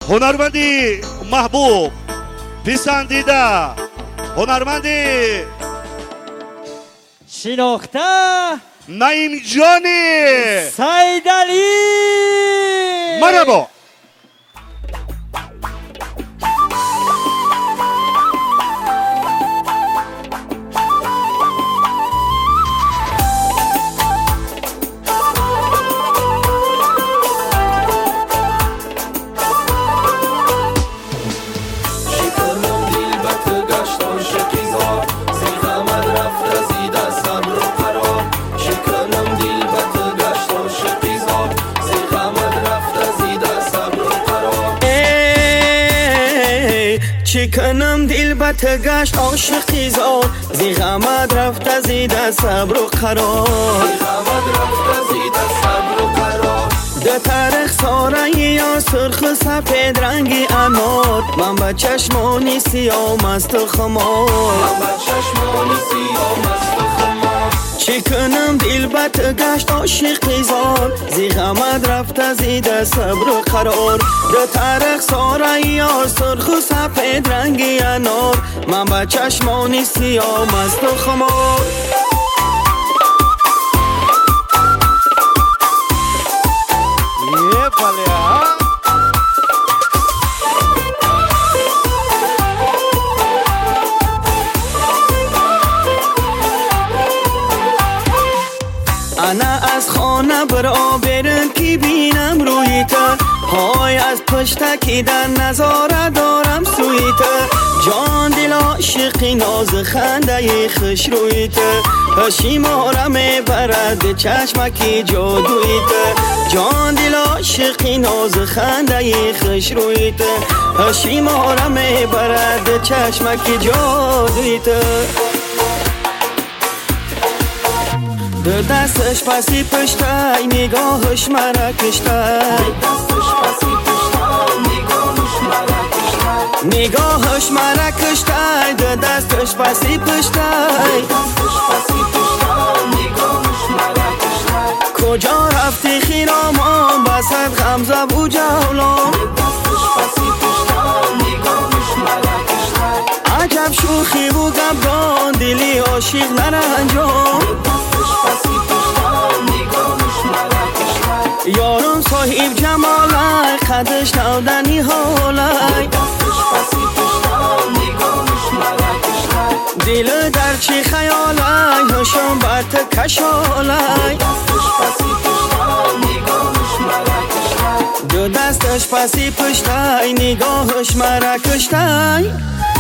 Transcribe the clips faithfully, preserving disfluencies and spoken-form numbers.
هنرمندی محبوب پسندیده هنرمندی شناخته نعیم جانی سیدعلی مرحبا. چی کنم دل بت گشت عاشقی زار زی غمت رفت زیده صبر و قرار ده تاریخ ساره یا سرخ و سفید رنگی انار من با چشمانی سیاه مست و خمار چی کنم دل بت گشت عاشقی زار زی غمت رفت زیده صبر و قرار ده تاریخ ساره یا سرخ و سفید رنگی انار من با چشمانی سیاه مست و خمار یه بله ها انا از خانه برا برم که بینم روی تا های از پشتکی در نظاره دارم سوی تا جان دل عاشقی ناز خنده خوش روی تا پشیمانم برد چشمکی جادوی تا جان دل عاشقی ناز خنده خوش روی تا پشیمانم برد چشمکی جادوی تا دو دستش پسی پشتای نگاهش مرا کشتای نگاهش مرا کشتای دو دستش پسی پشتای کجا رفتی خیرامان بسد غمزه و جولان عجب شوخی و گبران دلی عاشق نرنجان یارم صاحب جمالای خدش نودنی حالای دل در چی خیالای هشم بر کشالای دو دستش پسی پشتای نگاهش مرا کشتای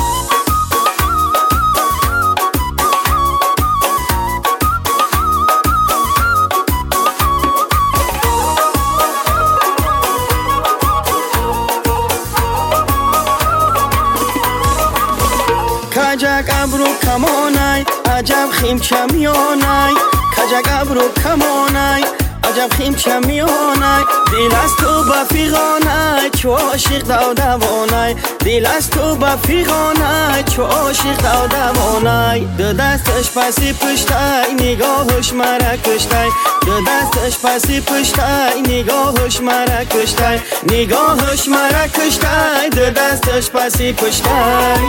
کجک ابرو کمانای عجب خیم چمیانای کجک ابرو کمانای عجب خیم چمیانای دل از تو بفیغانای چو عاشق دو دوانای دل از تو بفیغانای چو عاشق دو دوانای دو دستش پسی پشتای نگاهش مرا کشتای دو دستش پسی پشتای نگاهش مرا کشتای نگاهش مرا کشتای دو دستش پسی پشتای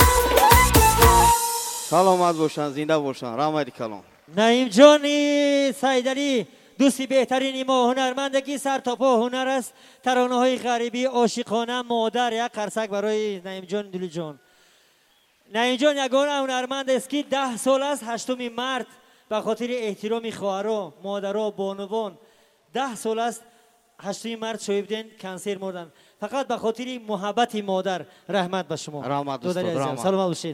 سلامت باشن زنده باشن رحمت کلام. نعیم جانی سیدعلی دوستی بهترین ما هنرمندگی سر تا پا هنر است. ترانه های غریبی عاشقانه مادر یک قرصک برای نعیم جان دلی جان. نعیم جان یگانه هنرمند است که ده سال است هشتم مرد به خاطر احترام خواهرها مادرها بانوان ده سال است هشتم مرد شوی بودن کنسر مردن فقط به خاطر محبت مادر. رحمت به شما. رحمت استاد. سلام باشید.